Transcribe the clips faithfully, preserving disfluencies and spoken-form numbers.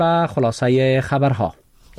به خلاصه خبرها.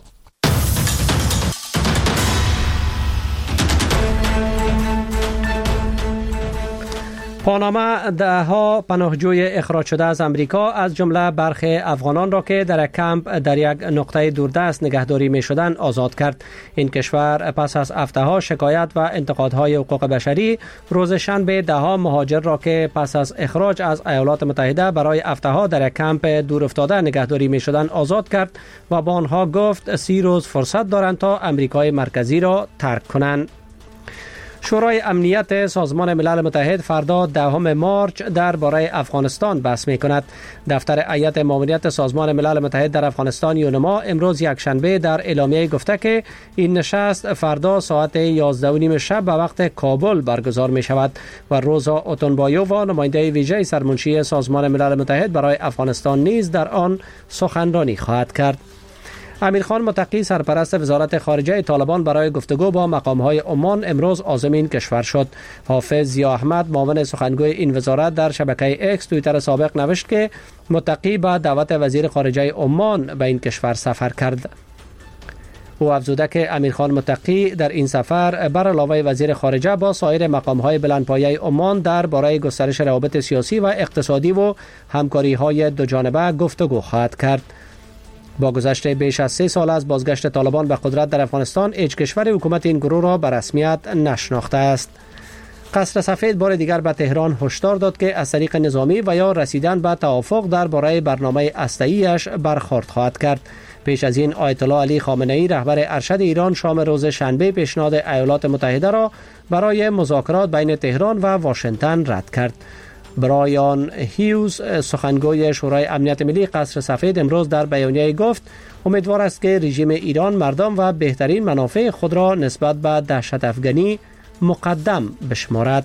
پاناما دهها پناهجوی اخراج شده از امریکا از جمله برخی افغانان را که در کمپ در یک نقطه دوردست نگهداری می شدند آزاد کرد. این کشور پس از هفته‌ها شکایت و انتقادهای حقوق بشری روز شنبه دهها مهاجر را که پس از اخراج از ایالات متحده برای هفته‌ها در کمپ دور افتاده نگهداری می شدند آزاد کرد و با آنها گفت سی روز فرصت دارند تا امریکای مرکزی را ترک کنند. شورای امنیت سازمان ملل متحد فردا دهم مارچ درباره افغانستان بحث می کند. دفتر هیئت ماموریت سازمان ملل متحد در افغانستان یونما امروز یک شنبه در اعلامیه گفته که این نشست فردا ساعت یازده و نیم شب به وقت کابل برگزار می شود و روزا اوتونبایووا نماینده ویژه سرمنشی سازمان ملل متحد برای افغانستان نیز در آن سخنرانی خواهد کرد. امیرخان متقی سرپرست وزارت خارجه طالبان برای گفتگو با مقام‌های عمان امروز عازم این کشور شد. حافظ ضیا احمد معاون سخنگوی این وزارت در شبکه اکس توییتر سابق نوشت که متقی با دعوت وزیر خارجه عمان به این کشور سفر کرد. او افزوده که امیرخان متقی در این سفر بر علاوه وزیر خارجه با سایر مقام‌های بلندپایه عمان درباره گسترش روابط سیاسی و اقتصادی و همکاری‌های دوجانبه گفتگو خواهد کرد. با گذشت بیش از سه سال از بازگشت طالبان به قدرت در افغانستان، هیچ کشور حکومت این گروه را به رسمیت نشناخته است. قصر سفید بار دیگر به تهران هشدار داد که از طریق نظامی و یا رسیدن به توافق درباره برنامه هسته‌ای‌اش برخورد خواهد کرد. پیش از این آیت الله علی خامنه‌ای رهبر ارشد ایران شام روز شنبه پیشنهاد ایالات متحده را برای مذاکرات بین تهران و واشنگتن رد کرد. برایان هیوز سخنگوی شورای امنیت ملی قصر سفید امروز در بیانیه گفت امیدوار است که رژیم ایران مردم و بهترین منافع خود را نسبت به دهشت افغانی مقدم بشمارد.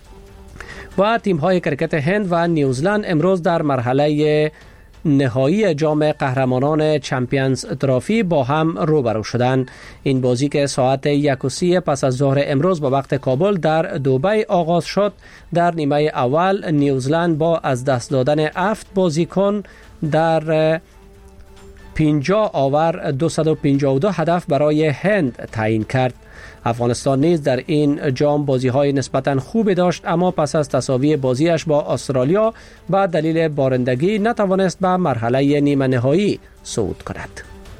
و تیم‌های کرکت هند و نیوزلند امروز در مرحله نهایی جام قهرمانان چمپیونز ترافی با هم روبرو شدند. این بازی که ساعت یک و سی پس از ظهر امروز به وقت کابل در دبی آغاز شد، در نیمه اول نیوزلند با از دست دادن هفت بازیکن در پنجاه آور دویست و پنجاه و دو هدف برای هند تعیین کرد. افغانستان نیز در این جام بازی‌های نسبتاً خوبی داشت، اما پس از تساوی بازیش با استرالیا به دلیل بارندگی نتوانست به مرحله نیمه نهایی صعود کند.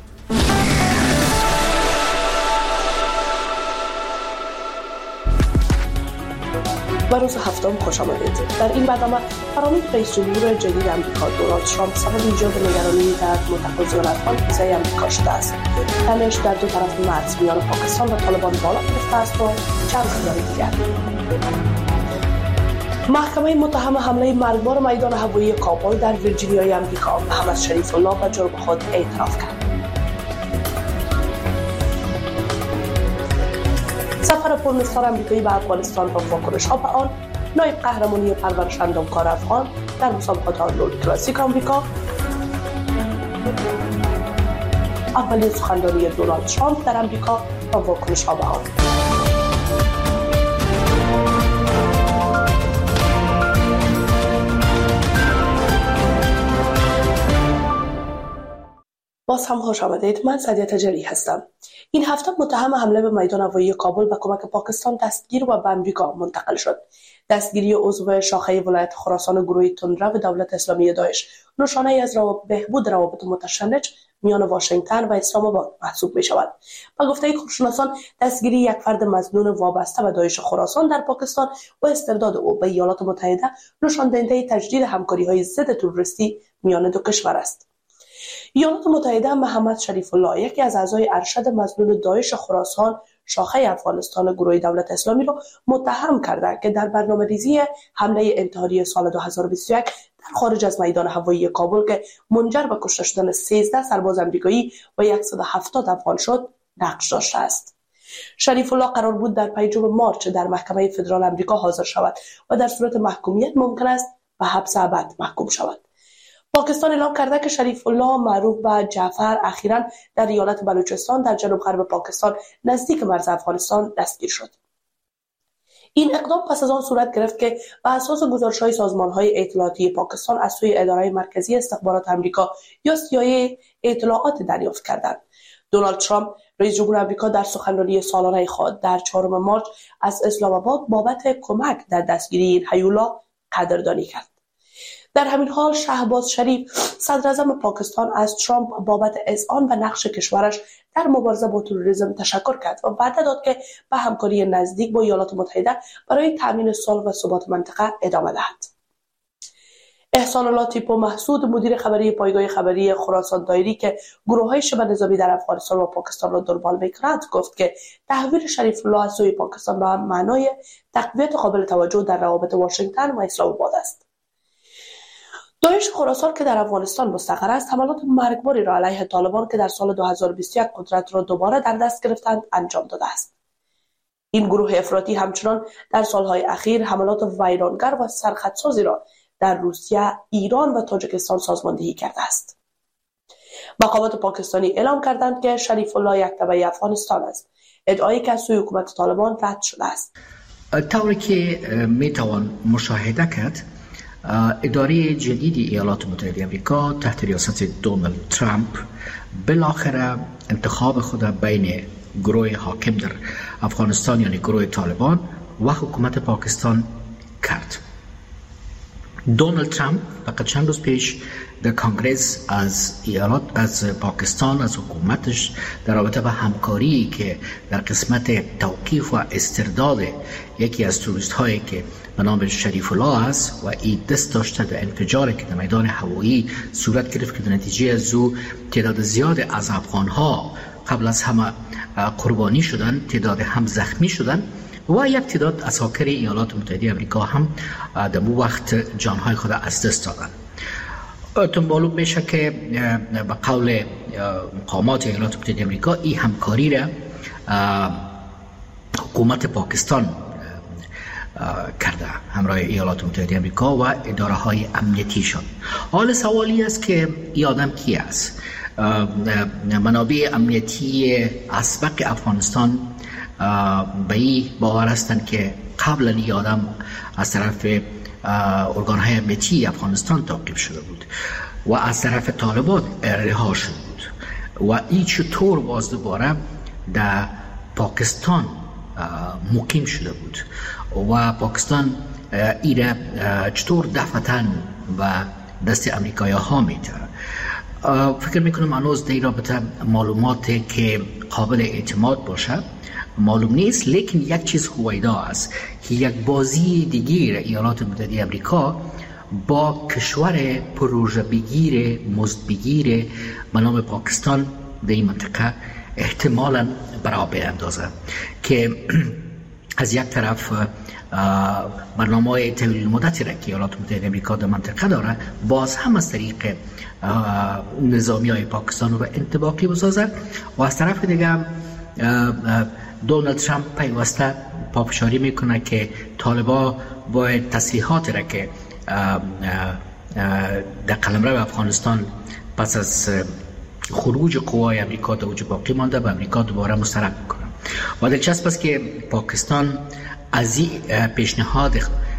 به روز هفتم خوش آمدید. در این برنامه فرامین رئیس جمهور جدید امریکا دونالد ترامپ سبب ایجاد نگرانی در متخصصان افغان ویزای امریکا شده است. تنش در دو طرف مرز میان پاکستان و طالبان بالا گرفته است و چند خبر دیگر. محکمه متهم حمله مرگبار میدان هوایی کابل در ویرجینیای امریکا محمد شریف الله به جرم خود اعتراف کرد. سفر پرمصداق امریکایی به افغانستان و واکنش ها به آن، نایب قهرمانی پرورش اندامکار افغان در مسابقات آرنولد کلاسیک آمریکا، اولین سخنرانی دونالد ترامپ در امریکا و واکنش ها به آن. باز هم خوش آمدید. من سعدیه تجلی هستم. این هفته متهم حمله به میدان هوایی کابل به کمک پاکستان دستگیر و به امریکا منتقل شد. دستگیری عضو شاخه ولایت خراسان گروه تندرو دولت اسلامی داعش نشانه از روابط بهبود روابط متشنج میان واشنگتن و اسلام آباد محسوب می شود. با گفته کارشناسان، دستگیری یک فرد مظنون وابسته به داعش خراسان در پاکستان و استرداد او به ایالات متحده نشان دهنده تجدید همکاری‌های ضد تروریستی میان دو کشور است. ایالات متحده محمد شریف الله، یکی از اعضای ارشد مظنون داعش خراسان شاخه افغانستان گروه دولت اسلامی را متهم کرده که در برنامه‌ریزی حمله انتحاری سال دو هزار و بیست و یک در خارج از میدان هوایی کابل که منجر به کشته شدن سیزده سرباز آمریکایی و صد و هفتاد افغان شد نقش داشته است. شریف الله قرار بود در پنجم مارچ در محکمه فدرال آمریکا حاضر شود و در صورت محکومیت ممکن است به حبس ابد محکوم شود. پاکستان اعلام کرده که شریف الله معروف به جعفر اخیراً در ایالت بلوچستان در جنوب غرب پاکستان نزدیک مرز افغانستان دستگیر شد. این اقدام پس از آن صورت گرفت که بر اساس گزارش‌های سازمان‌های اطلاعاتی پاکستان از سوی اداره مرکزی استخبارات آمریکا یا سی آی ای اطلاعات دریافت کردند. دونالد ترامپ رئیس جمهور آمریکا در سخنرانی سالانه خود در چهارم مارس از اسلام آباد بابت کمک در دستگیری این هیولا قدردانی کرد. در همین حال شهباز شریف صدر اعظم پاکستان از ترامپ بابت اذعان و نقش کشورش در مبارزه با تروریسم تشکر کرد و وعده داد که به همکاری نزدیک با ایالات متحده برای تامین صلح و ثبات منطقه ادامه دهد. احسان لاتیپو محسود مدیر خبری پایگاه خبری خراسان دایری که گروه‌های شبه نظامی در افغانستان و پاکستان را دنبال می‌کند گفت که تحویل شریف الله از سوی پاکستان به معنای تقویت قابل توجه در روابط واشنگتن و اسلام آباد است. داعش خراسان که در افغانستان مستقر است حملات مرگباری را علیه طالبان که در سال دو هزار و بیست و یک قدرت را دوباره در دست گرفتند انجام داده است. این گروه افراطی همچنان در سالهای اخیر حملات ویرانگر و سرخطسازی را در روسیه، ایران و تاجیکستان سازماندهی کرده است. مقامات پاکستانی اعلام کردند که شریف الله یک تبع افغانستان است، ادعایی که از سوی حکومت طالبان رد شده است. طوری که میتوان مشاهده کرد، اداره جدید ایالات متحده آمریکا تحت ریاست دونالد ترامپ بالاخره انتخاب خود بین گروه حاکم در افغانستان یعنی گروه طالبان و حکومت پاکستان کرد. دونالد ترامپ فقط چند روز پیش در کنگره از ایالات از پاکستان از حکومتش در رابطه با همکاری که در قسمت توقیف و استرداد یکی از تروریست هایی که به نام شریف الله است و این دست داشته در انفجاری که در میدان هوایی صورت گرفت که در نتیجه از او تعداد زیاد از افغان ها قبل از همه قربانی شدن، تعداد هم زخمی شدن و یک تعداد عساکر ایالات متحده آمریکا هم در اون وقت جانهای خود از دست دادن. تو معلوم میشه که به قول مقامات ایالات متحده آمریکا این همکاری را حکومت پاکستان کرده همراه ایالات متحده آمریکا و اداره های امنیتیشان. حال سوالی است که این آدم کی است؟ منابع امنیتی اسبق افغانستان به این باور هستند که قبلا این آدم از طرف ارگان های امنیتی افغانستان تعقیب شده بود و از طرف طالبان رها شده بود و این چطور باز دوباره در پاکستان مقیم شده بود و پاکستان این را چطور دفعتن و دست امریکایی ها میده. فکر میکنم هنوز در این رابطه معلوماتی که قابل اعتماد باشه معلوم نیست، لیکن یک چیز هویدا است که یک بازی دیگر ایالات متحده آمریکا با کشور پروژه بگیر مزد بگیر به نام پاکستان در این منطقه احتمالاً برابر اندازه که از یک طرف برنامه طویل مدتی را که ایالات متحده آمریکا در منطقه داره باز هم از طریق نظامی های پاکستان رو انطباقی بسازه و از طرف دیگه دونالد ترامپ پیوسته پافشاری میکنه که طالبان باید تسلیحات را که در قلمرو افغانستان پس از خروج قوای امریکا در اوج باقی مانده به امریکا دوباره مسترد میکنه و دلچسب است که پاکستان از این پیشنهاد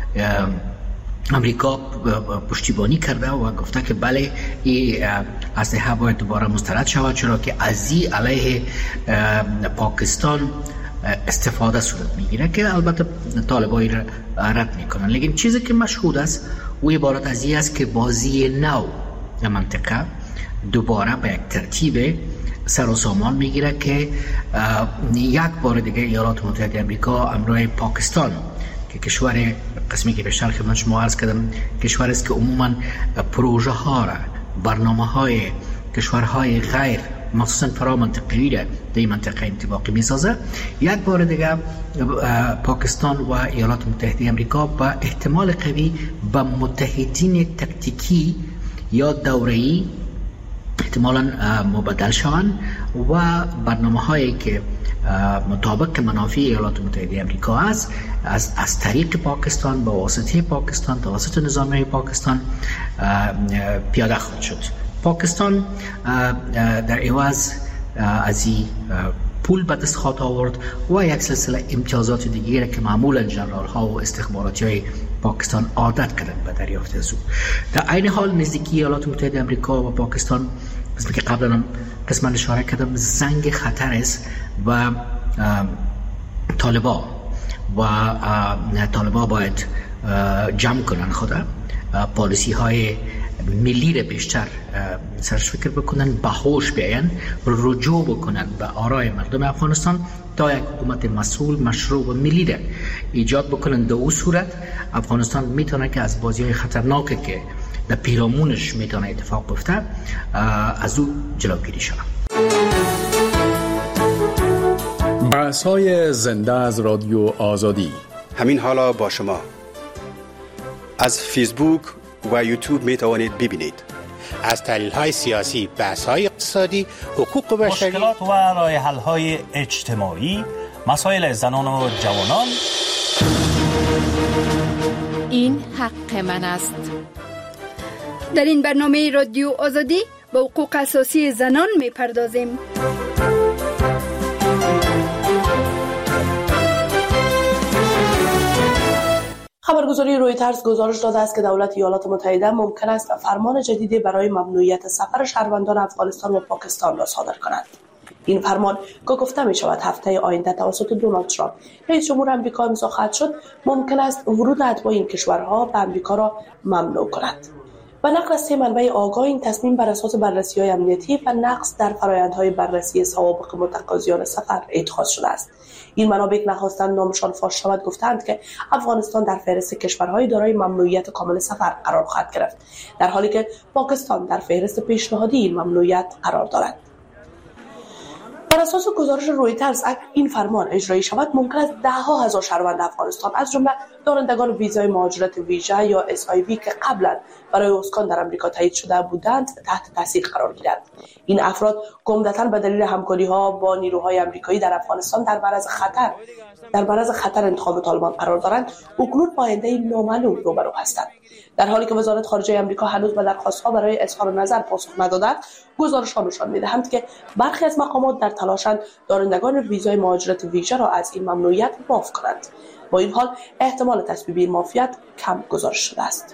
امریکا پشتیبانی کرده و گفته که بله این اسلحه باید دوباره مسترد شود، چرا که از این علیه پاکستان استفاده صورت میگیره که البته طالبایی را رد میکنن. لیکن چیزی که مشهود است و عبارت از این است که بازی نو در منطقه دوباره به یک ترتیب سر و سامان میگیره که یک بار دیگه ایالات متحده آمریکا همراه پاکستان که کشور قسمی که بیشتر خدمت شما عرض کردم کشور است که عموما پروژه ها را برنامه های کشورهای غیر مخصوصا فرا منطقه‌ای را در این منطقه انطباقی میسازه، یک بار دیگه پاکستان و ایالات متحده آمریکا با احتمال قوی به متحدین تکتیکی یا دوره‌ای احتمالاً مبادل شوند و برنامه هایی که مطابق منافع ایالات متحده آمریکا است از از طریق پاکستان با واسطه پاکستان توسط نظامی پاکستان پیاده خواهد شد. پاکستان در عوض از این پول به دست خواهد آورد و یک سلسله امتیازات دیگری که معمولا جنرال ها و استخباراتی های پاکستان عادت کردند به دریافت از او. در عین حال نزدیکی ایالات متحده آمریکا و پاکستان، مثل که قبلا هم قسماً اشاره کردم، زنگ خطر است و طالبا و طالبا باید جمع کنن خود پالیسی های ملی را بیشتر سرش فکر بکنن، به هوش بیاین، رجوع بکنن به آرای مردم افغانستان تا یک حکومت مسئول، مشروع و ملی را ایجاد بکنن. در اون صورت افغانستان میتونه که از بازی های خطرناکی که در پیرامونش میتونه اتفاق بیفته از او جلوگیری شود. بحث‌های زنده از رادیو آزادی همین حالا با شما از فیسبوک و یوتیوب می توانید ببینید. از تحلیل‌های سیاسی، بحث‌های اقتصادی، حقوق بشری، مشکلات و راه‌حل‌های اجتماعی، مسائل زنان و جوانان. این حق من است. در این برنامه رادیو آزادی به حقوق اساسی زنان می‌پردازیم. خبرگزاری رویترز گزارش داده است که دولت ایالات متحده ممکن است فرمان جدیدی برای ممنوعیت سفر شهروندان افغانستان و پاکستان را صادر کند. این فرمان که گفته می شود هفته آینده توسط دونالد ترامپ رئیس جمهور آمریکا امضا خواهد شد، ممکن است ورود اتباع این کشورها به آمریکا را ممنوع کند. و نقل از سه منبع آگاه، این تصمیم بر اساس بررسی‌های امنیتی و نقص در فرآیندهای بررسی سوابق متقاضیان سفر اتخاذ شده است. این منابع نخواستند نامشان فاش شود گفتند که افغانستان در فهرست کشورهای دارای ممنوعیت کامل سفر قرار خواهد گرفت، در حالی که پاکستان در فهرست پیشنهادی این ممنوعیت قرار دارد. بر اساس گزارش رویترز اگر این فرمان اجرایی شود، ممکن است ده ها هزار شهروند افغانستان از جمله دارندگان ویزای مهاجرت ویژه یا اس آی وی که قبلا برای اسکان در آمریکا تایید شده بودند تحت تاثیر قرار گیرند. این افراد عمدتاً به دلیل همکاری‌ها با نیروهای آمریکایی در افغانستان در معرض خطر در معرض خطر انتخاب طالبان قرار دارند، اکنون با آینده نامعلوم روبرو هستند. در حالی که وزارت خارجه آمریکا هنوز به درخواست‌ها برای اظهار نظر پاسخ نداده، گزارش‌ها نشان می‌دهند که برخی از مقامات در تلاشند دارندگان ویزای مهاجرت ویژه را از این ممنوعیت معاف کنند. با این حال احتمال تصویب این معافیت کم گزارش شده است.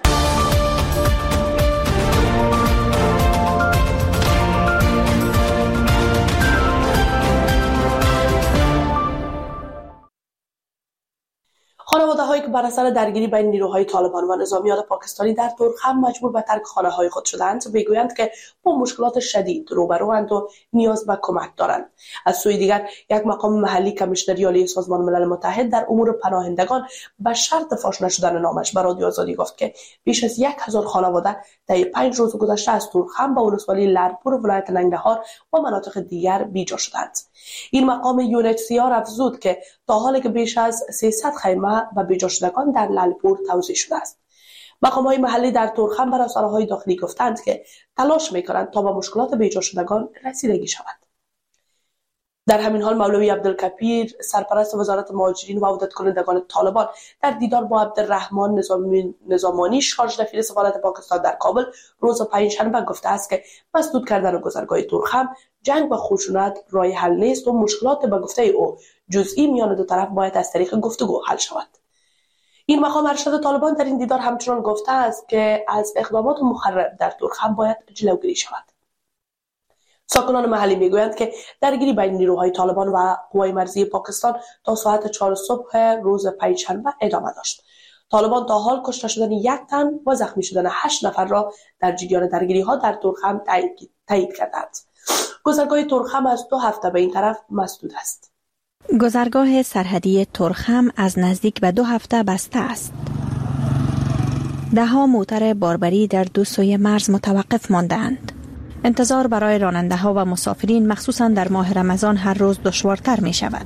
خانواده‌هایی که بر اثر درگیری بین نیروهای طالبان و نظامیان پاکستانی در تورخم مجبور به ترک خانه‌های خود شدند، می‌گویند که با مشکلات شدید روبروند و نیاز به کمک دارند. از سوی دیگر یک مقام محلی کمیشنری عالی سازمان ملل متحد در امور پناهندگان به شرط فاش نشدن نامش به رادیو آزادی گفت که بیش از یک هزار خانواده طی پنج روز گذشته از تورخم به ولسوالی لرپور ولایت ننگرهار و مناطق دیگر بیجا شدند. این مقام یو ان اچ سی آر افزود که تا حالی که بیش از سیصد خیمه و بیجا شدگان در لالپور توزیع شده است. مقام‌های محلی در تورخم برای سراهای داخلی گفتند که تلاش می‌کنند تا به مشکلات بیجا شدگان رسیدگی شود. در همین حال مولوی عبدالکبیر سرپرست وزارت مهاجرین و عودت کنندگان طالبان در دیدار با عبدالرحمن نظامانی شارژ دفیر سفارت پاکستان در کابل روز پنجشنبه گفته است که مسدود کردن گذرگاه تورخم جنگ و خشونت راه حل نیست و مشکلات به گفته او جزئی میان دو طرف باید از طریق گفتگو حل شود. این مقام ارشد طالبان در این دیدار همچنان گفته است که از اقدامات مخرب در تورخم باید جلوگیری شود. ساکنان محلی میگویند که درگیری بین نیروهای طالبان و قوای مرزی پاکستان تا ساعت چهار صبح روز پنجشنبه ادامه داشت. طالبان تا حال کشته شدن یک تن و زخمی شدن هشت نفر را در جریان درگیری‌ها در تورخم تایید کردند. گذرگاه تورخم از دو هفته به این طرف مسدود است. گذرگاه سرحدی تورخم از نزدیک به دو هفته بسته است. ده ها موتر باربری در دو سوی مرز متوقف ماندند. انتظار برای راننده ها و مسافرین مخصوصا در ماه رمضان هر روز دشوارتر می شود.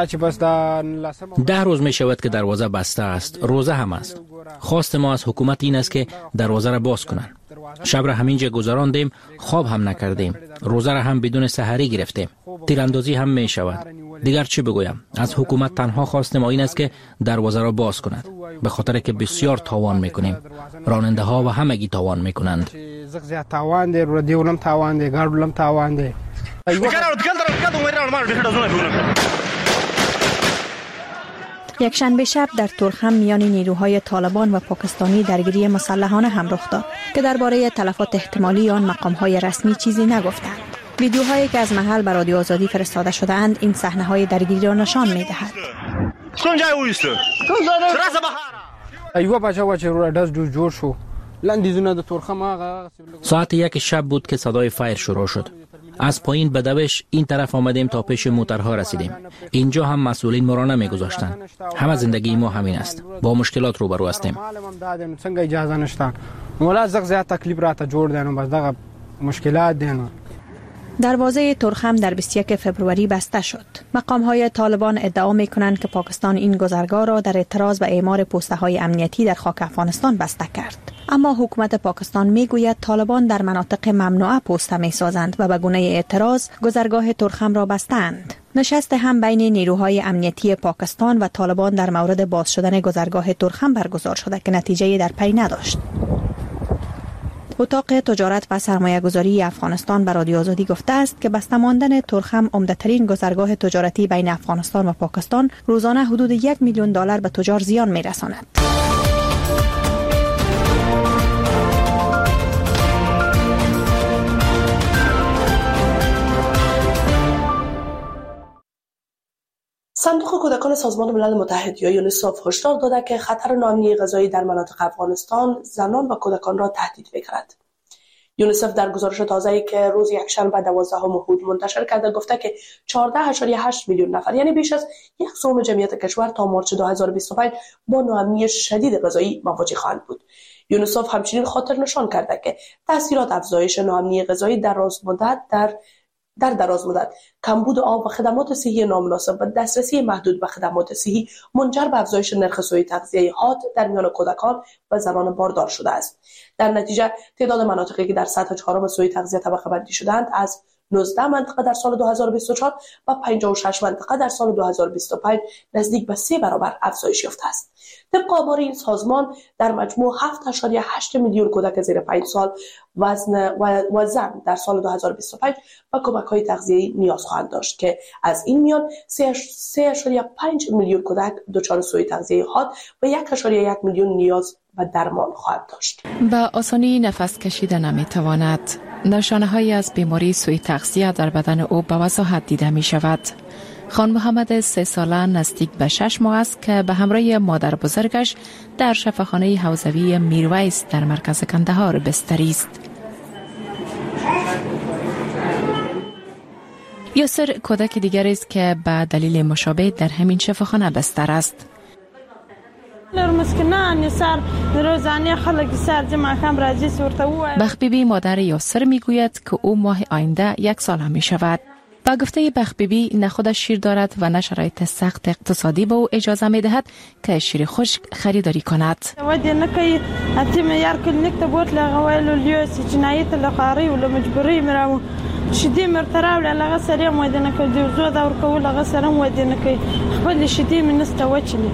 ده روز می شود که دروازه بسته است، روزه هم است. خواست ما از حکومت این است که دروازه را باز کنند. شب را همینجا گذراندیم، خواب هم نکردیم، روزه را هم بدون سحری گرفتیم. تیراندازی هم می شود. دیگر چی بگویم؟ از حکومت تنها خواست ما این است که دروازه را باز کند، به خاطر که بسیار تاوان می کنیم. راننده ها و همگی تاوان می کنند. یک شنبه شب در تورخم میان نیروهای طالبان و پاکستانی درگیری مسلحانه هم رخ داد که درباره تلفات احتمالی آن مقام‌های رسمی چیزی نگفتند. ویدیوهایی که از محل به رادیو آزادی فرستاده شده‌اند این صحنه‌های درگیری را نشان می‌دهد. ساعت یک شب بود که صدای فایر شروع شد. از پایین به دوش این طرف آمدیم تا پیش موترها رسیدیم. اینجا هم مسئولین ما را نمیگذاشتند. همه زندگی ما همین است. با مشکلات روبرو هستیم. دروازه تورخم در بیست و یک فبروری بسته شد. مقام‌های طالبان ادعا می‌کنند که پاکستان این گذرگاه را در اعتراض به اعمار پسته‌های امنیتی در خاک افغانستان بسته کرد. اما حکومت پاکستان میگوید طالبان در مناطق ممنوعه پسته می‌سازند و به گونه اعتراض گذرگاه تورخم را بستند. نشست هم بین نیروهای امنیتی پاکستان و طالبان در مورد باز شدن گذرگاه تورخم برگزار شده که نتیجه در پی نداشت. اتاق تجارت و سرمایه گذاری افغانستان به رادیو آزادی گفته است که بسته ماندن تورخم عمده‌ترین گذرگاه تجارتی بین افغانستان و پاکستان روزانه حدود یک میلیون دلار به تجار زیان می‌رساند. صندوق کودکان سازمان ملل متحد یا یونیسف هشدار داده که خطر ناامنی غذایی در مناطق افغانستان زنان و کودکان را تهدید می‌کند. یونیسف در گزارش تازه‌ای که روز یکشنبه دوازدهم اردیبهشت منتشر کرده گفته که چهارده ممیز هشت میلیون نفر یعنی بیش از یک سوم جمعیت کشور تا مارس دو هزار و بیست و پنج با ناامنی شدید غذایی مواجه خواهند بود. یونیسف همچنین خاطر نشان کرده که تاثیرات افزایش ناامنی غذایی در دراز مدت در در دراز مدت، کمبود آب و خدمات صحی نامناسب و دسترسی محدود به خدمات صحی منجر به افزایش نرخ سوء تغذیه حاد در میان کودکان و زنان باردار شده است. در نتیجه تعداد مناطقی که در سطح چهارم سوء تغذیه طبقه بندی شدند از نوزده منطقه در سال دو هزار و بیست و چهار و پنجاه و شش منطقه در سال دو هزار و بیست و پنج نزدیک به سه برابر افزایش یافته است. طبق آمار این سازمان در مجموع هفت ممیز هشت میلیون کودک زیر پنج سال وزن و, و زن در سال دو هزار و بیست و پنج و کمک‌های تغذیه‌ای نیاز خواهند داشت که از این میان سه ممیز پنج میلیون کودک دچار سوء تغذیه حاد و یک ممیز یک میلیون نیاز و درمان خواهد داشت. به آسانی نفس کشیده نمی‌تواند. نشانه‌هایی از بیماری سوء تغذیه در بدن او به وضاحت دیده می‌شود. خان محمد سه ساله نزدیک به شش ماه است که به همراه مادر بزرگش در شفاخانه حوزوی میرویس در مرکز کندهار بستری است. یاسر کودک دیگری است که به دلیل مشابه در همین شفاخانه بستر است. بخبیبی مادر یاسر میگوید که او ماه آینده یک ساله می شود. با گفته بخبیبی نه خودش شیر دارد و نه شرایط سخت اقتصادی به او اجازه می دهد که شیر خشک خریداری کند. شدی مرتراو لغه سری مودنه که دیوزو دور کول لغه سری مودنه که خپل شدی منست وچلی.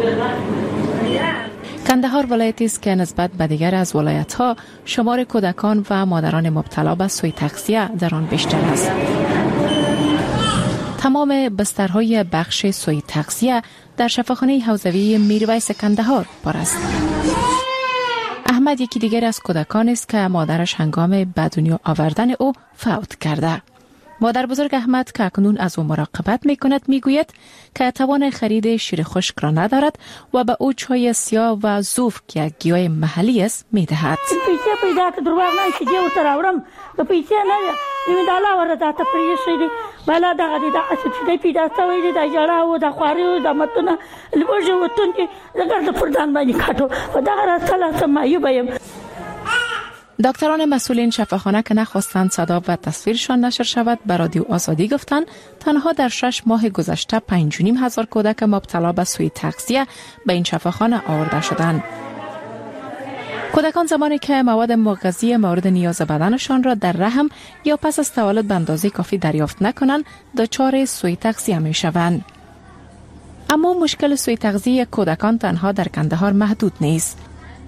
کندهار ولایتی است که نسبت به دیگر از ولایت‌ها شمار کودکان و مادران مبتلا به سوء تغذیه در آن بیشتر است. تمام بسترهای بخش سوء تغذیه در شفاخانه حوزوی میرویس کندهار پر است. احمد یکی دیگر از کودکان است که مادرش هنگام به دنیا آوردن او فوت کرده. مادر بزرگ احمد که اکنون از او مراقبت می کند می گوید که توان خرید شیر خشک را ندارد و به او چای سیاه و زوف که یک گیاه محلی است می دهد. پیچه پیدا که درواغ نه که دیو تراورم که پیچه نه نیمی دالا ورده تا پریشی بالا دغه د اسټډي پیدا شوی دی د جړه او د خواري او د متونه لوجه وتون کې زګر د پردان باندې کاټو و دغه راځله سمایو بیم. دکتران مسئولین شفاخانه که نخواستند صدا و تصویرشان نشر شود به رادیو آزادی گفتند تنها در شش ماه گذشته پنج و نیم هزار کودک مبتلا به سوء تغذیه به این شفاخانه آورده شدند. کودکان زمانی که مواد مغذی مورد نیاز بدنشان را در رحم یا پس از تولد به اندازه کافی دریافت نکنند دچار سوء تغذیه می شوند. اما مشکل سوء تغذیه کودکان تنها در کندهار محدود نیست.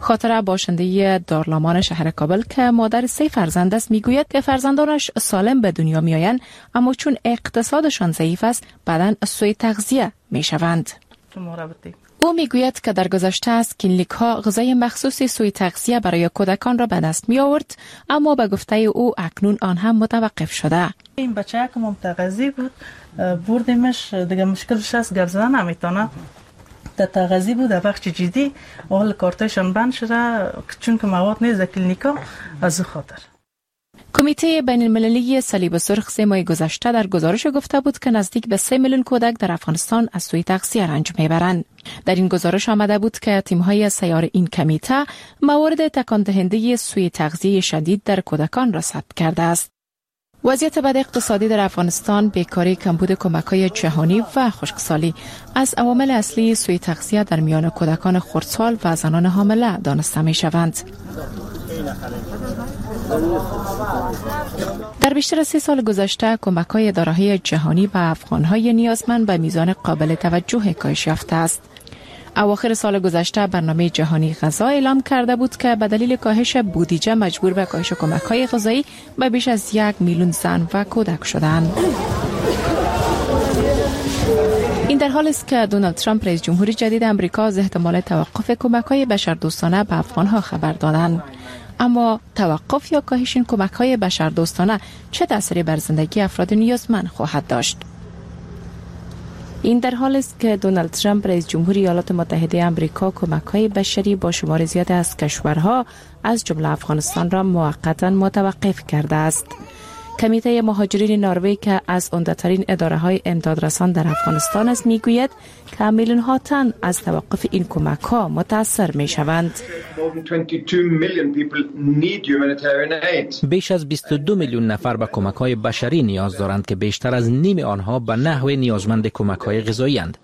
خاطره باشنده دارلامان شهر کابل که مادر سه فرزند است میگوید که فرزندانش سالم به دنیا میآیند اما چون اقتصادشان ضعیف است بعداً سوء تغذیه میشوند. او میگوید که در گذشته از کلینیک ها غذای مخصوصی سوء تغذیه برای کودکان را به دست می آورد اما به گفته او اکنون آن هم متوقف شده. این بچه که متغذی بود بردیمش دیگه مشکلش از گپ زدن نمیتونه. در تغذی بود در بخش جدی و حال کارتایشان بند شده چون که مواد نیست در کلینیکا از خاطر. کمیته بین المللی صلیب سرخ سه ماه گذشته در گزارش گفته بود که نزدیک به سه میلیون کودک در افغانستان از سوء تغذیه رنج میبرند. در این گزارش آمده بود که تیم‌های سیار این کمیته موارد تکان دهنده سوء تغذیه شدید در کودکان را ثبت کرده است. وضعیت بد اقتصادی در افغانستان، بیکاری، کمبود کمک‌های جهانی و خشکسالی از عوامل اصلی سوء تغذیه در میان کودکان خردسال و زنان حامله دانسته می‌شوند. در بیشتر از سه سال گذشته کمک‌های اداره‌های جهانی به افغان‌های نیازمند به میزان قابل توجه کاهش یافته است. اواخر سال گذشته برنامه جهانی غذا اعلام کرده بود که به دلیل کاهش بودجه مجبور به کاهش کمک‌های غذایی به بیش از یک میلیون زن و کودک شدند. این در حالی است که دونالد ترامپ رئیس جمهور جدید آمریکا از احتمال توقف کمک‌های بشردوستانه به افغان‌ها خبر دادند. اما توقف یا کاهش این کمک‌های بشردوستانه چه تأثیری بر زندگی افراد نیازمند خواهد داشت؟ این در حالی است که دونالد ترامپ رئیس جمهور ایالات متحده آمریکا کمک‌های بشری با شمار زیاد از کشورها از جمله افغانستان را موقتا متوقف کرده است. کمیته مهاجرین نروژ که از عمده‌ترین اداره‌های امدادرسان در افغانستان است میگوید که میلیون‌ها تن از توقف این کمک‌ها متاثر می‌شوند. بیش از بیست و دو میلیون نفر به کمک‌های بشری نیاز دارند که بیشتر از نیم آنها به نحو نیازمند کمک‌های غذایی اند.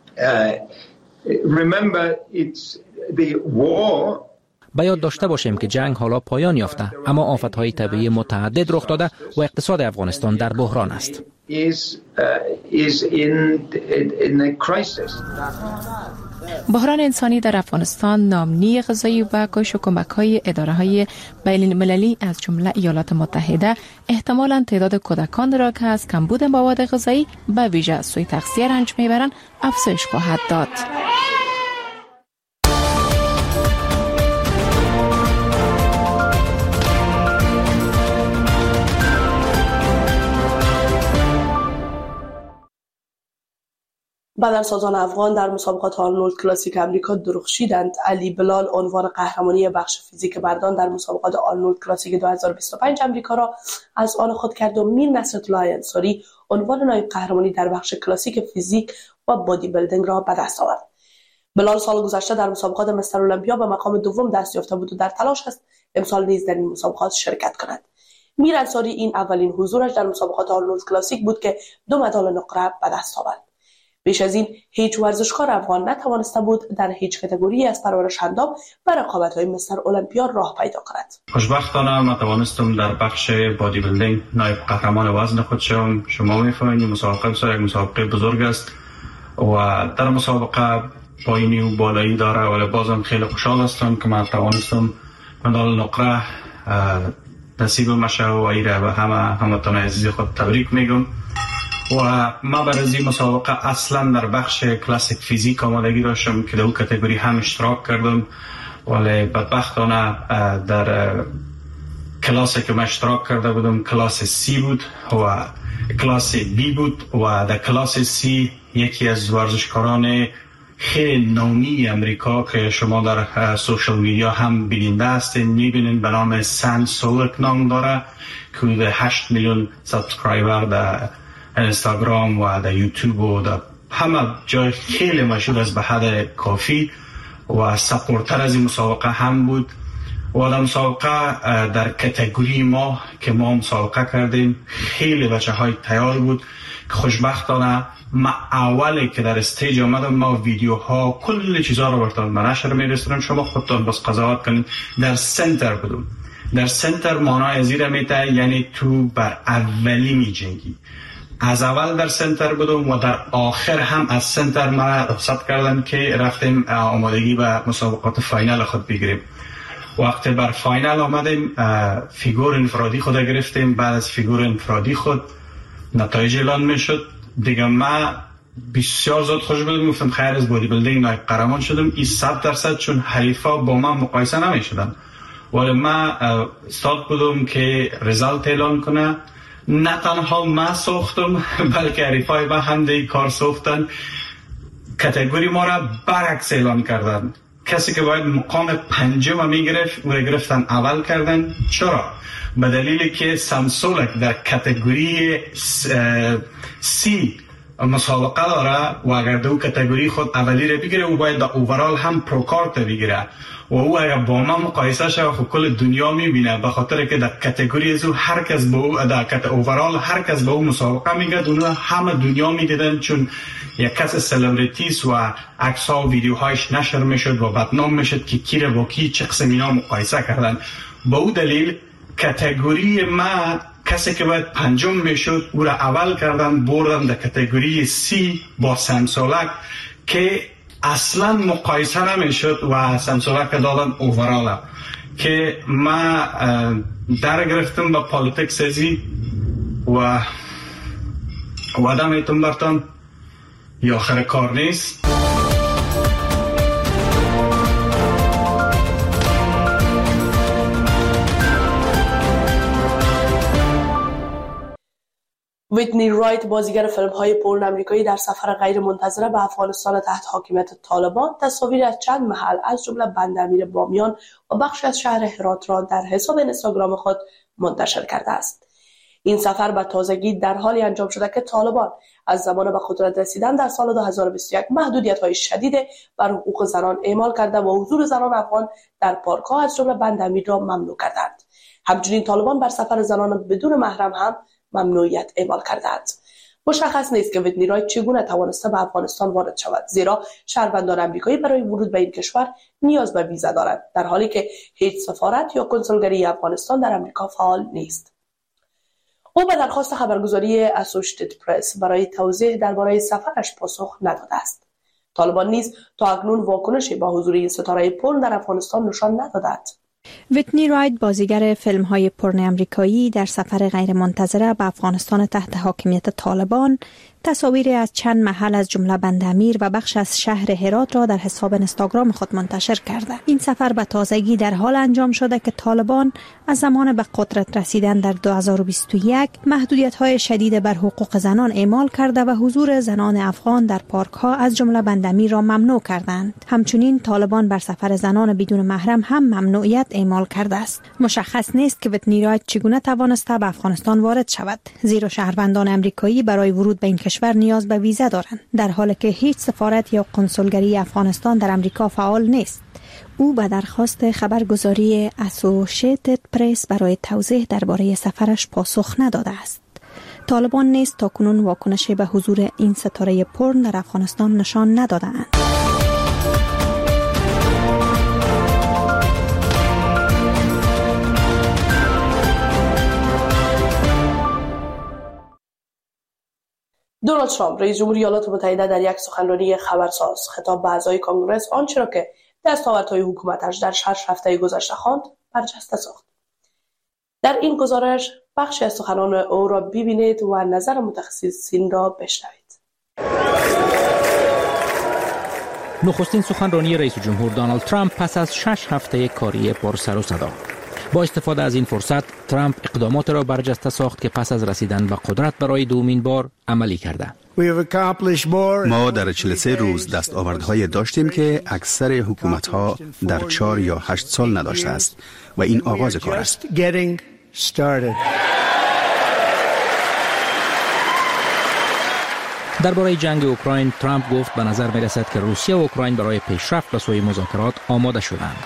به یاد داشته باشیم که جنگ حالا پایان یافته اما آفت‌های طبیعی متعدد رخ داده و اقتصاد افغانستان در بحران است. بحران انسانی در افغانستان، ناامنی غذایی و کاهش کمک‌های اداره‌های بین‌المللی از جمله ایالات متحده احتمالاً تعداد کودکان را که از کمبود مواد غذایی به ویژه سوء تغذیه رنج می‌برند افزایش خواهد داد. بدنسازان افغان در مسابقات آرنولد کلاسیک امریکا درخشیدند. علی بلال عنوان قهرمانی بخش فیزیک مردان در مسابقات آرنولد کلاسیک دو هزار و بیست و پنج امریکا را از آن خود کرد و میر نصرت‌الله انصاری عنوان نایب قهرمانی در بخش کلاسیک فیزیک و بادی بیلدینگ را به دست آورد. بلال سال گذشته در مسابقات مستر المپیا به مقام دوم دست یافته بود و در تلاش است امسال نیز در این مسابقات شرکت کند. میر انصاری این اولین حضورش در مسابقات آرنولد کلاسیک بود که دو مدال نقره به دست آورد. بیش از این هیچ ورزشکار افغان نتوانسته بود در هیچ کاتگوری از پرورش اندام و رقابت‌های مستر المپیا راه پیدا کند. خوشبختانه من توانستم در بخش بادی بیلدینگ نایب قهرمان وزن خود شوم. شما می‌فهمید مسابقه بسیار یک مسابقه بزرگ است و در مسابقه پایینی و بالایی داره ولی بازم خیلی خوشحال هستم که من توانستم مدال نقره نصیب مشه و ایره و همه هموطنان عزیز خود تبریک میگم. و ما برای این مسابقه اصلا در بخش کلاسیک فیزیک آمادگی داشتم که در اون کاتگوری هم اشتراک کردم ولی بدبختانه در کلاسی که من اشتراک کرده بودم کلاس سی بود و کلاس بی بود و در کلاس سی یکی از ورزشکاران خیلی نامی امریکا که شما در سوشال میدیا هم بیننده هستین میبینین به نام سن سولک نام داره که در هشت میلیون سابسکرایبر در اینستاگرام و در یوتیوب و در همه جای خیلی مشهور است به حد کافی و سپورتر از این مسابقه هم بود و در مسابقه در کاتگوری ما که ما مسابقه کردیم خیلی بچه های تیار بود که خوشبختانه ما اولی که در استیج آمدم ما ویدیوها کل چیزها رو براتون به نشر میرسونم شما خودتون بس قضاوت کنید. در سنتر بودم. در سنتر معنای زیر میته یعنی تو بر اولی می جنگی. از اول در سنتر بودم و در آخر هم از سنتر ما رخصت کردم که رفتیم آمادگی به مسابقات فاینال خود بگیریم. وقتی بر فاینال آمدیم فیگور انفرادی خود گرفتیم. بعد از فیگور انفرادی خود نتایج اعلان میشد دیگه. ما بسیار زود خوش بودم، گفتم خیر از بودی بیلدینگ نایب قهرمان شدم. این صد درصد چون حریفا با من مقایسه نمی شدن، ولی ما استاد بودم که رزالت اعلان کنه. نه تنها ما ساختم بلکه حریفای ما هم دی کار ساختن. کاتگوری ما را برعکس اعلان کردن. کسی که باید مقام پنجم می گرفت او را گرفتن اول کردن. چرا؟ به دلیلی که سامسولک در کاتگوری سی مسابقه داره و اگر دو کاتگوری خود اولی را بگیره او باید در اوورال هم پروکارت بگیره و او اگر با ما مقایسه شد خود کل دنیا میبینه، به خاطر که در کاتگوری از او هر کس با او در کات اوورال هر کس با او مسابقه میگرد. اونها همه دنیا میدیدن چون یک کس سلبریتیست و عکس ها و ویدیوهایش نشر میشد و بدنام میشد که کی را با کی چه قسم اینا مقایسه کردن. با او دلیل کاتگوری ما کسی که باید پنجم میشد او را اول کردن بردن در کاتگوری سی با سامسولک که اصلا مقایسه نمیشد و سامسولک دادن اووراله که ما در گرفتم به پالیتیکس ازی و وعده میتون برتان یا آخر کار نیست. ویتنی رایت بازیگر فیلم های پورن امریکایی در سفر غیر منتظره به افغانستان تحت حاکمیت طالبان تصاویر از چند محل از جمله بندرامیر بامیان و بخشی از شهر هرات را در حساب اینستاگرام خود منتشر کرده است. این سفر به تازگی در حالی انجام شده که طالبان از زمان به قدرت رسیدن در سال دو هزار و بیست و یک محدودیت های شدید بر حقوق زنان اعمال کرده و حضور زنان افغان در پارک ها از جمله بندرامیر را ممنوع کردند. همچنین طالبان بر سفر زنان بدون محرم هم ممنوعیت اعمال کردند. مشخص نیست که ویتنی رایت چگونه توانسته به افغانستان وارد شود، زیرا شهروندان امریکایی برای ورود به این کشور نیاز به ویزا دارند، در حالی که هیچ سفارت یا کنسولگری افغانستان در امریکا فعال نیست. او به درخواست خبرگزاری اسوشیتد پرس برای توضیح درباره سفرش پاسخ نداده است. طالبان نیز تا اکنون واکنشی با حضور این ستاره پورن در افغانستان نشان ندادند. ویتنی رایت بازیگر فیلم های پورن امریکایی در سفر غیر منتظره به افغانستان تحت حاکمیت طالبان تصاویری از چند محل از جمله بندرامیر و بخش از شهر هرات را در حساب اینستاگرام خود منتشر کرده. این سفر به تازگی در حال انجام شده که طالبان از زمان به قدرت رسیدن در دو هزار و بیست و یک محدودیت‌های شدید بر حقوق زنان اعمال کرده و حضور زنان افغان در پارک‌ها از جمله بندرامیر را ممنوع کردند. همچنین طالبان بر سفر زنان بدون محرم هم ممنوعیت اعمال کرده است. مشخص نیست که ویتنی رایت چگونه توانسته به افغانستان وارد شود، زیرا شهروندان امریکایی برای ورود به این کشور نیاز به ویزا دارند، در حالی که هیچ سفارت یا کنسولگری افغانستان در امریکا فعال نیست. او به درخواست خبرگزاری اسوشیتد پرس برای توضیح درباره سفرش پاسخ نداده است. طالبان نیز تاکنون واکنشی به حضور این ستاره پورن در افغانستان نشان نداده‌اند. دونالد ترامپ رئیس جمهور ایالات متحده در یک سخنرانی خبرساز خطاب به اعضای کنگره آنچه را که دستاوردهای حکومتش در شش هفته گذشته خواند برجسته ساخت. در این گزارش بخشی از سخنان او را ببینید و نظر متخصصین را بشنوید. نخستین سخنرانی رئیس جمهور دونالد ترامپ پس از شش هفته کاری پر سر و صدا. با استفاده از این فرصت ترامپ اقدامات را برجسته ساخت که پس از رسیدن به قدرت برای دومین بار عملی کرده. ما در چهل و سه روز دستاوردهای داشتیم که اکثر حکومت‌ها در چهار یا هشت سال نداشته است و این آغاز کار است. درباره جنگ اوکراین ترامپ گفت به نظر می رسد که روسیه و اوکراین برای پیشرفت به سوی مذاکرات آماده شدند.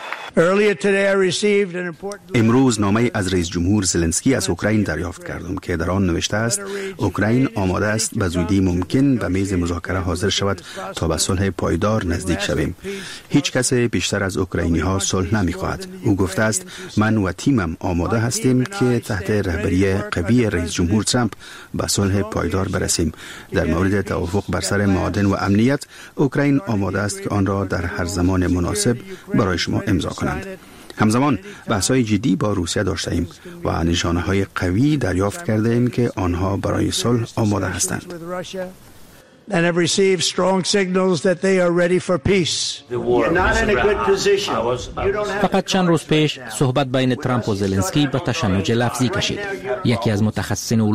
امروز نامه از رئیس جمهور زلنسکی از اوکراین دریافت کردم که در آن نوشته است اوکراین آماده است به زودی ممکن به میز مذاکره حاضر شود تا به صلح پایدار نزدیک شویم. هیچ کس بیشتر از اوکراینی ها صلح نمی خواهد. او گفته است من و تیمم آماده هستیم که تحت رهبری قوی رئیس جمهور ترامپ به صلح پایدار برسیم. در مورد توافق بر سر معادن و امنیت اوکراین آماده است که آن را در هر زمان مناسب برای شما امضا کنند. همزمان بحث‌های جدی با روسیه داشته ایم و نشانه‌های قوی دریافت کرده ایم که آنها برای صلح آماده هستند. and have received strong signals that they are ready for peace. You're not in a good position. You don't have فقط چند روز پیش صحبت بین ترامپ و زلنسکی به تشنج لفظی کشید. یکی از متخصصین